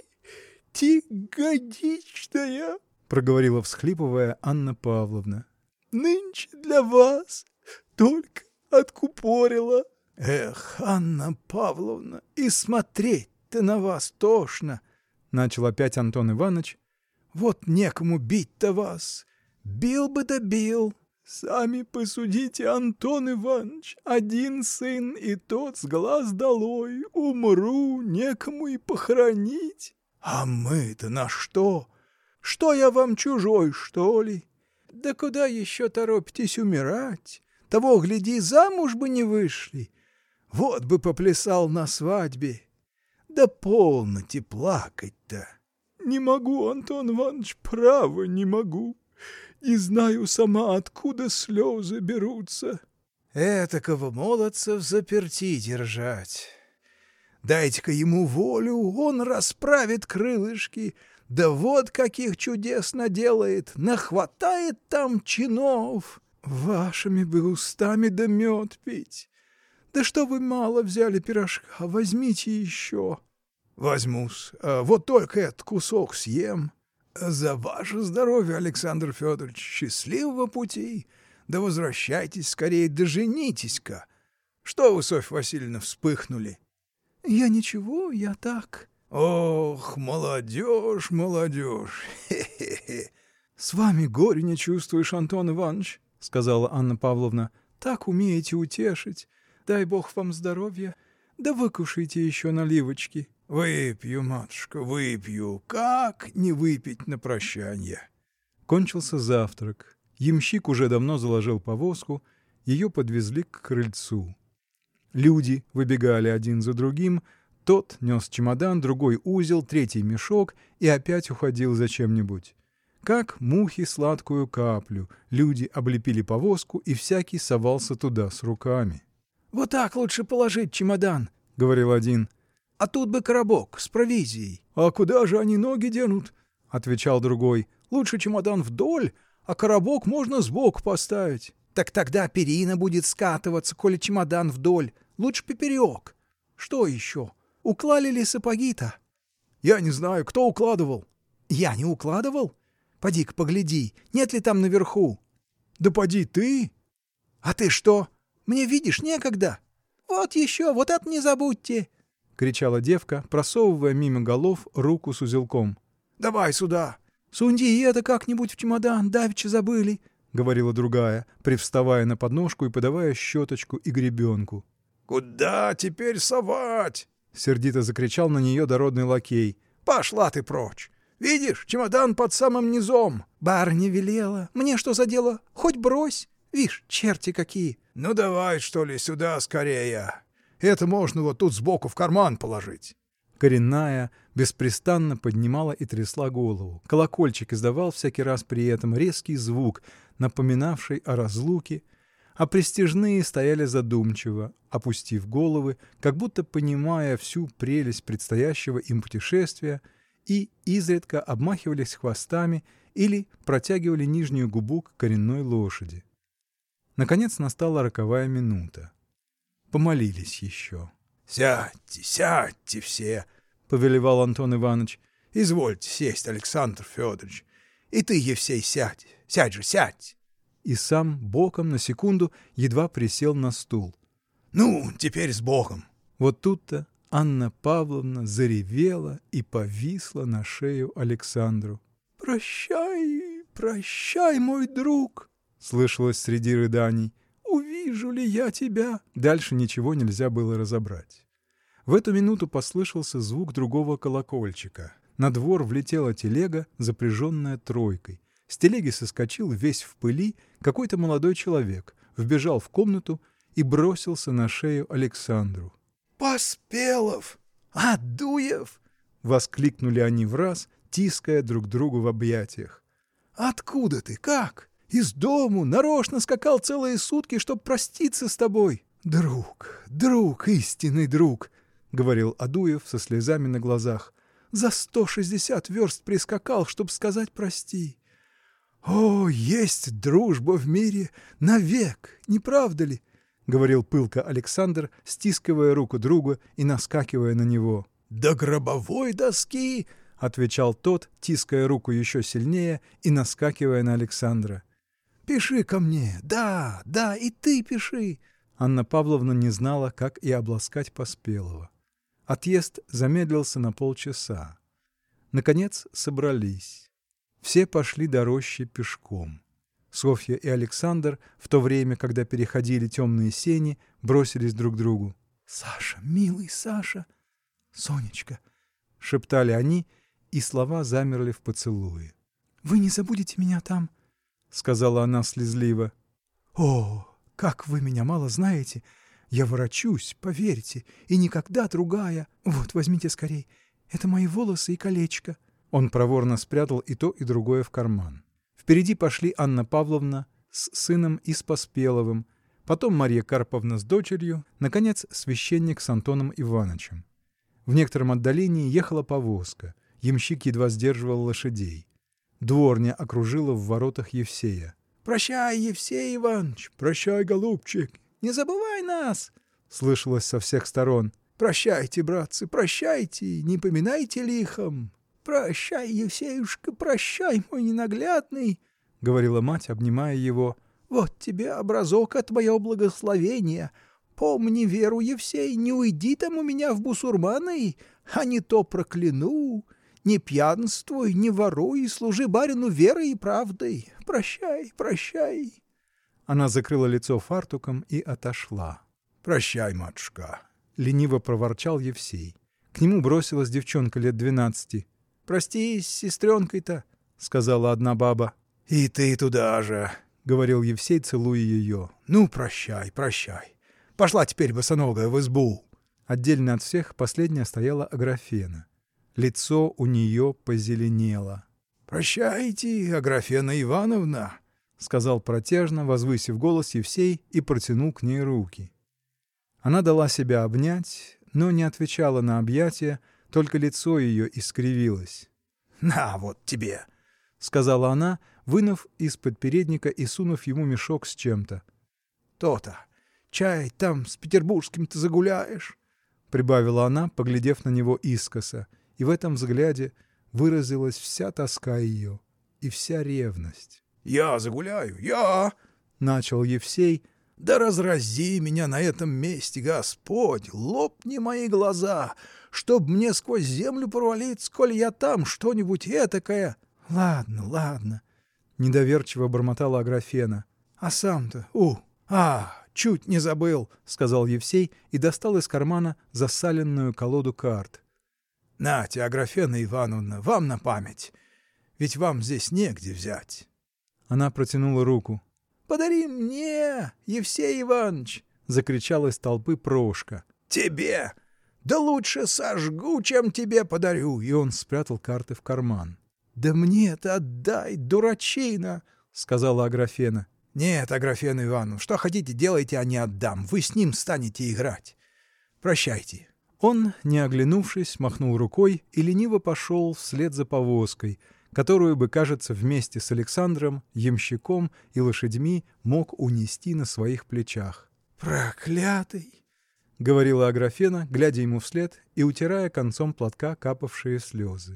S2: годичная, — проговорила, всхлипывая, Анна Павловна. — Нынче для вас только откупорила. — Эх, Анна Павловна, и смотреть-то на вас тошно, — начал опять Антон Иваныч. — Вот некому бить-то вас. Бил бы да бил. Сами посудите, Антон Иваныч, один сын, и тот с глаз долой. Умру, некому и похоронить. А мы-то на что? Что я вам чужой, что ли? Да куда еще торопитесь умирать? Того, гляди, замуж бы не вышли. Вот бы поплясал на свадьбе. Да полноте плакать-то. Не могу, Антон Иваныч, право не могу. Не знаю сама, откуда слезы берутся. Этакого молодца взаперти держать. Дайте-ка ему волю, он расправит крылышки. Да вот каких чудес наделает, нахватает там чинов. Вашими бы устами да мед пить. Да что вы мало взяли пирожка, возьмите еще. Возьму-с, вот только этот кусок съем. За ваше здоровье, Александр Федорович, счастливого пути. Да возвращайтесь скорее, да женитесь-ка. Что вы, Софья Васильевна, вспыхнули? Я ничего, я так. Ох, молодежь, молодежь, хе-хе-хе. С вами горе не чувствуешь, Антон Иваныч, — сказала Анна Павловна. Так умеете утешить. Дай бог вам здоровья. Да выкушайте еще наливочки. Выпью, матушка, выпью. Как не выпить на прощанье? Кончился завтрак. Ямщик уже давно заложил повозку, ее подвезли к крыльцу. Люди выбегали один за другим, тот нес чемодан, другой узел, третий мешок и опять уходил за чем-нибудь. Как мухи сладкую каплю, люди облепили повозку, и всякий совался туда с руками. — Вот так лучше положить чемодан, — говорил один. — А тут бы коробок с провизией. — А куда же они ноги денут? — отвечал другой. — Лучше чемодан вдоль, а коробок можно сбоку поставить. — Так тогда перина будет скатываться, коли чемодан вдоль. Лучше поперек. Что еще? Уклали ли сапоги-то? — Я не знаю, кто укладывал. — Я не укладывал? Поди-ка погляди, нет ли там наверху? — Да поди ты. — А ты что? Мне, видишь, некогда. — Вот еще, вот это не забудьте! — кричала девка, просовывая мимо голов руку с узелком. — Давай сюда. — Сунди и это как-нибудь в чемодан, давеча забыли, — говорила другая, привставая на подножку и подавая щеточку и гребенку. — Куда теперь совать? — сердито закричал на нее дородный лакей. — Пошла ты прочь! Видишь, чемодан под самым низом. — Барыня велела. Мне что за дело? Хоть брось. Вишь, черти какие. — Ну давай, что ли, сюда скорее. Это можно вот тут сбоку в карман положить. Коренная беспрестанно поднимала и трясла голову. Колокольчик издавал всякий раз при этом резкий звук, напоминавший о разлуке, а пристяжные стояли задумчиво, опустив головы, как будто понимая всю прелесть предстоящего им путешествия, и изредка обмахивались хвостами или протягивали нижнюю губу к коренной лошади. Наконец настала роковая минута. Помолились еще. — Сядьте, сядьте все, — повелевал Антон Иваныч. — Извольте сесть, Александр Федорович. И ты, Евсей, сядь. Сядь же, сядь. И сам боком на секунду едва присел на стул. — Ну, теперь с Богом. Вот тут-то Анна Павловна заревела и повисла на шею Александру. — Прощай, прощай, мой друг! — слышалось среди рыданий. — Увижу ли я тебя? Дальше ничего нельзя было разобрать. В эту минуту послышался звук другого колокольчика. На двор влетела телега, запряженная тройкой. С телеги соскочил весь в пыли какой-то молодой человек, вбежал в комнату и бросился на шею Александру. — Поспелов! Адуев! — воскликнули они враз, тиская друг другу в объятиях. — Откуда ты? Как? Из дому! Нарочно скакал целые сутки, чтоб проститься с тобой.
S1: — Друг, истинный друг! — говорил Адуев со слезами на глазах. — За 160 верст прискакал, чтоб сказать прости. О, есть дружба в мире навек, не правда ли? — говорил пылко Александр, стискивая руку друга и наскакивая на него. — До гробовой доски! — отвечал тот, тиская руку еще сильнее и наскакивая на Александра. — Пиши ко мне, да, и ты пиши. Анна Павловна не знала, как и обласкать Поспелого. Отъезд замедлился на полчаса. Наконец собрались. Все пошли до рощи пешком. Софья и Александр, в то время, когда переходили темные сени, бросились друг к другу. — Саша, милый Саша! — Сонечка! — шептали они, и слова замерли в поцелуе. — Вы не забудете меня там? — сказала она слезливо. — О, как вы меня мало знаете! Я ворочусь, поверьте, и никогда другая. Вот, возьмите скорей. Это мои волосы и колечко. Он проворно спрятал и то, и другое в карман. Впереди пошли Анна Павловна с сыном и с Поспеловым, потом Марья Карповна с дочерью, наконец, священник с Антоном Иванычем. В некотором отдалении ехала повозка. Ямщик едва сдерживал лошадей. Дворня окружила в воротах Евсея. — Прощай, Евсей Иваныч! Прощай, голубчик! Не забывай нас! — слышалось со всех сторон. — Прощайте, братцы, прощайте, не поминайте лихом. — Прощай, Евсеюшка, прощай, мой ненаглядный! — говорила мать, обнимая его. — Вот тебе образок от моего благословения. Помни веру, Евсей, не уйди там у меня в бусурманы, а не то прокляну. Не пьянствуй, не воруй, служи барину верой и правдой. Прощай, прощай. Она закрыла лицо фартуком и отошла. — Прощай, матушка! — лениво проворчал Евсей. К нему бросилась девчонка лет 12. — Простись с сестренкой-то, — сказала одна баба. — И ты туда же, — говорил Евсей, целуя ее. — Ну, прощай, прощай. Пошла теперь босоногая в избу. Отдельно от всех последняя стояла Аграфена. Лицо у нее позеленело. — Прощайте, Аграфена Ивановна! — сказал протяжно, возвысив голос, Евсей и протянул к ней руки. Она дала себя обнять, но не отвечала на объятия, только лицо ее искривилось. — На вот тебе! — сказала она, вынув из-под передника и сунув ему мешок с чем-то. — То-то! Чай там с петербургским-то загуляешь! — прибавила она, поглядев на него искоса, и в этом взгляде выразилась вся тоска ее и вся ревность. — Я загуляю, я! — начал Евсей. — Да разрази меня на этом месте, Господь! Лопни мои глаза, чтоб мне сквозь землю провалиться, коли я там что-нибудь этакое. — Ладно, ладно! — недоверчиво бормотала Аграфена. — А сам-то, чуть не забыл! — сказал Евсей и достал из кармана засаленную колоду карт. — Нате, Аграфена Ивановна, вам на память! Ведь вам здесь негде взять. Она протянула руку. — Подари мне, Евсей Иваныч! — закричал из толпы Прошка. — Тебе! Да лучше сожгу, чем тебе подарю! И он спрятал карты в карман. — Да мне-то отдай, дурачина! — сказала Аграфена. — Нет, Аграфена Ивановна, что хотите, делайте, а не отдам. Вы с ним станете играть. Прощайте. Он, не оглянувшись, махнул рукой и лениво пошел вслед за повозкой, которую бы, кажется, вместе с Александром, ямщиком и лошадьми мог унести на своих плечах. — Проклятый! — говорила Аграфена, глядя ему вслед и утирая концом платка капавшие слезы.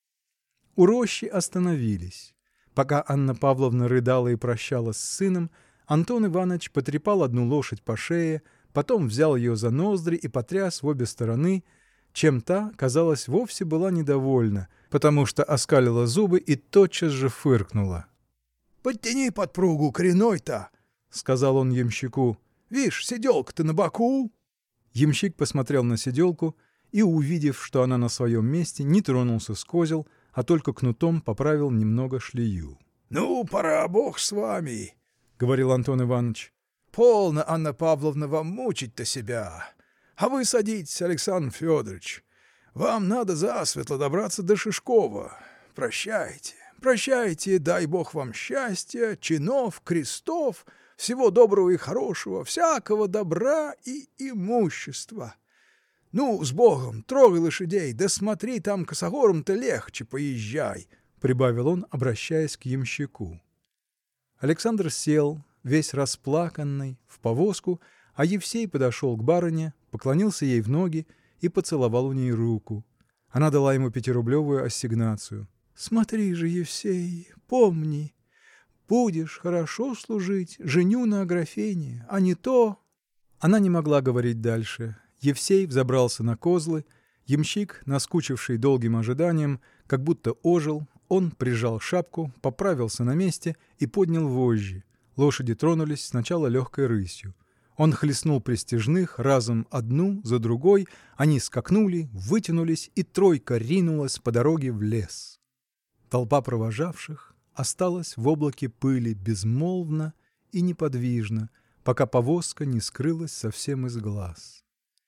S1: У рощи остановились. Пока Анна Павловна рыдала и прощалась с сыном, Антон Иваныч потрепал одну лошадь по шее, потом взял ее за ноздри и потряс в обе стороны, чем та, казалось, вовсе была недовольна, потому что оскалила зубы и тотчас же фыркнула. — Подтяни подпругу коренной-то! — сказал он ямщику. — Вишь, седелка-то на боку! Ямщик посмотрел на седелку и, увидев, что она на своем месте, не тронулся с козел, а только кнутом поправил немного шлею. — Ну, пора, бог с вами! — говорил Антон Иваныч. — Полно, Анна Павловна, вам мучить-то себя! А вы садитесь, Александр Федорович. Вам надо засветло добраться до Шишкова. Прощайте, прощайте, дай бог вам счастья, чинов, крестов,
S2: Всего доброго и хорошего, всякого добра и имущества. Ну, с богом, трогай лошадей, да смотри, там косогором-то легче поезжай, — прибавил он, обращаясь к ямщику. Александр сел, весь расплаканный, в повозку, а Евсей подошел к барыне, поклонился ей в ноги и поцеловал у ней руку. Она дала ему 5-рублевую ассигнацию. — Смотри же, Евсей, помни, будешь хорошо служить, женю на Аграфене, а не то. Она не могла говорить дальше. Евсей взобрался на козлы, ямщик, наскучивший долгим ожиданием, как будто ожил, он прижал шапку, поправился на месте и поднял вожжи. Лошади тронулись сначала легкой рысью. Он хлестнул пристяжных разом одну за другой, они скакнули, вытянулись, и тройка ринулась по дороге в лес. Толпа провожавших осталась в облаке пыли безмолвно и неподвижно, пока повозка не скрылась совсем из глаз.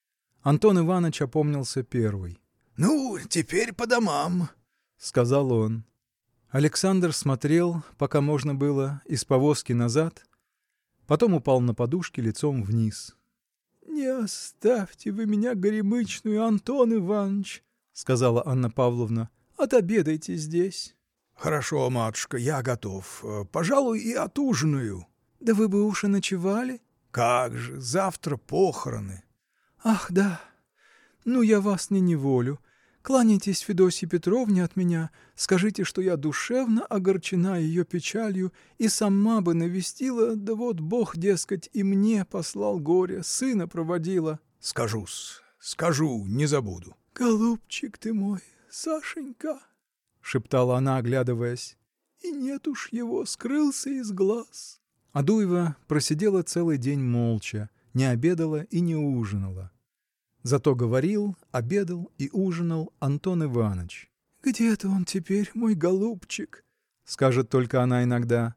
S2: Антон Иваныч опомнился первый. — Ну, теперь по домам, — сказал он. Александр смотрел, пока можно было, из повозки назад, потом упал на подушки лицом вниз. — Не оставьте вы меня горемычную, Антон Иваныч, — сказала Анна Павловна, — отобедайте здесь. — Хорошо, матушка, я готов. Пожалуй, и отужинаю. — Да вы бы уж и ночевали. — Как же, завтра похороны. — Ах, да. Ну, я вас не неволю. Кланяйтесь Федосье Петровне от меня, скажите, что я душевно огорчена ее печалью и сама бы навестила, да вот бог, дескать, и мне послал горе, сына проводила. — Скажу-с, скажу, не забуду. — Голубчик ты мой, Сашенька, — шептала она, оглядываясь, — и нет уж его, скрылся из глаз. Адуева просидела целый день молча, не обедала и не ужинала. Зато говорил, обедал и ужинал Антон Иваныч. — Где-то он теперь, мой голубчик? — скажет только она иногда.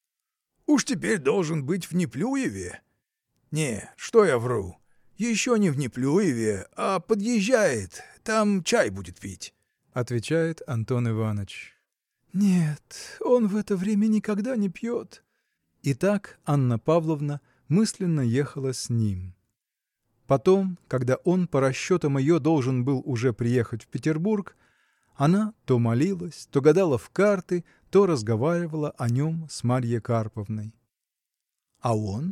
S2: — Уж теперь должен быть в Неплюеве. Нет, что я вру. Еще не в Неплюеве, а подъезжает, там чай будет пить, — отвечает Антон Иваныч. — Нет, он в это время никогда не пьет. И так Анна Павловна мысленно ехала с ним. Потом, когда он, по расчетам ее, должен был уже приехать в Петербург, она то молилась, то гадала в карты, то разговаривала о нем с Марьей Карповной. А он?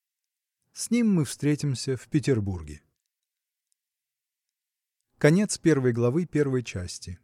S2: С ним мы встретимся в Петербурге. Конец первой главы первой части.